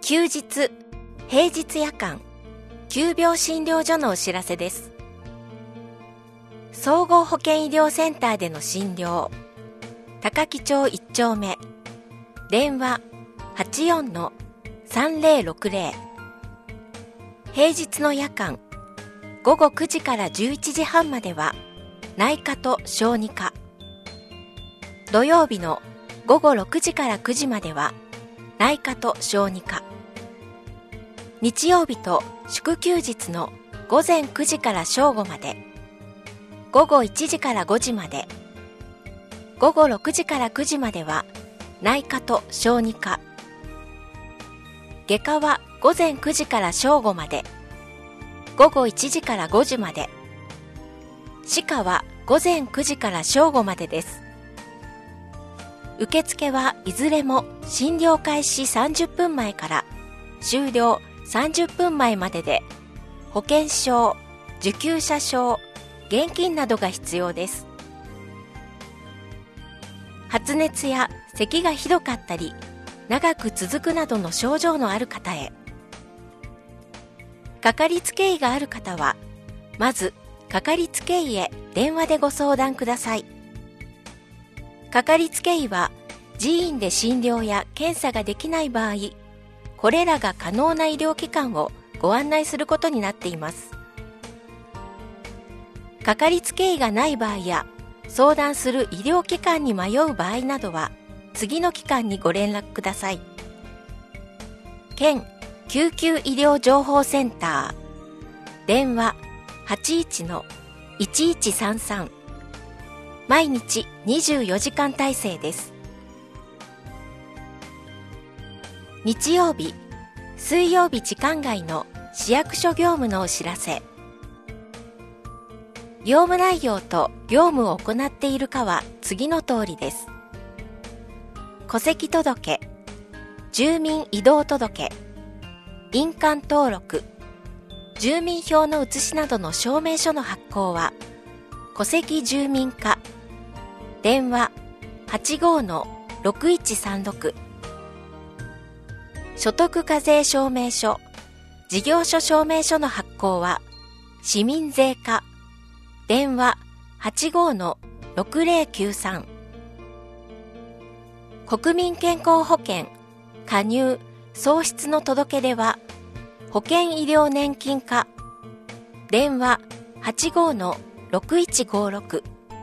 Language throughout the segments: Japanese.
休日、平日夜間、急病診療所のお知らせです。総合保健医療センターでの診療、高木町1丁目、電話 84-3060。平日の夜間、午後9時から11時半までは内科と小児科。土曜日の午後6時から9時までは内科と小児科。日曜日と祝休日の午前9時から正午まで、午後1時から5時まで、午後6時から9時までは内科と小児科。外科は午前9時から正午まで、午後1時から5時まで。歯科は午前9時から正午までです。受付はいずれも診療開始30分前から終了30分前までで、保険証、受給者証、現金などが必要です。発熱や咳がひどかったり、長く続くなどの症状のある方へ。かかりつけ医がある方は、まずかかりつけ医へ電話でご相談ください。かかりつけ医は自院で診療や検査ができない場合、これらが可能な医療機関をご案内することになっています。かかりつけ医がない場合や、相談する医療機関に迷う場合などは、次の機関にご連絡ください。県救急医療情報センター、電話 81-1133。毎日24時間体制です。日曜日、水曜日時間外の市役所業務のお知らせ。業務内容と業務を行っているかは次の通りです。戸籍届、住民移動届、印鑑登録、住民票の写しなどの証明書の発行は、戸籍住民課、電話 85-6136。所得課税証明書、事業所証明書の発行は、市民税課、電話 85-6093。国民健康保険、加入、喪失の届け出は、保険医療年金課、電話 85-6156。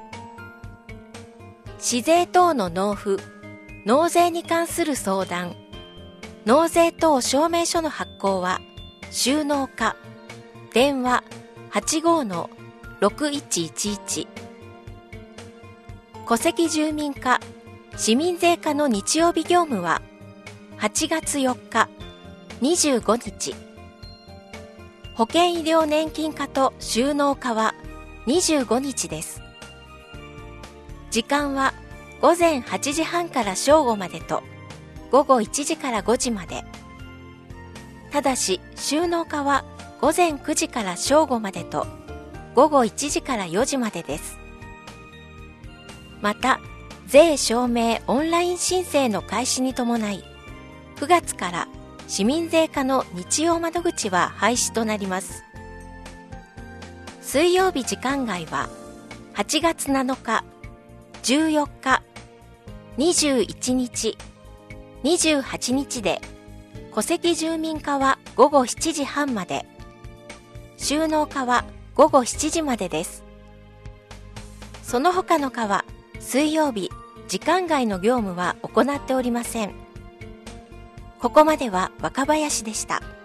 市税等の納付、納税に関する相談、納税等証明書の発行は、収納課、電話 85-6111。戸籍住民課、市民税課の日曜日業務は、8月4日、25日。保険医療年金課と収納課は25日です。時間は午前8時半から正午までと、午後1時から5時まで。ただし、収納課は午前9時から正午までと、午後1時から4時までです。また、税証明オンライン申請の開始に伴い、9月から市民税課の日曜窓口は廃止となります。水曜日時間外は、8月7日、14日、21日、28日で、戸籍住民課は午後7時半まで、収納課は午後7時までです。その他の課は、水曜日、時間外の業務は行っておりません。ここまでは若林でした。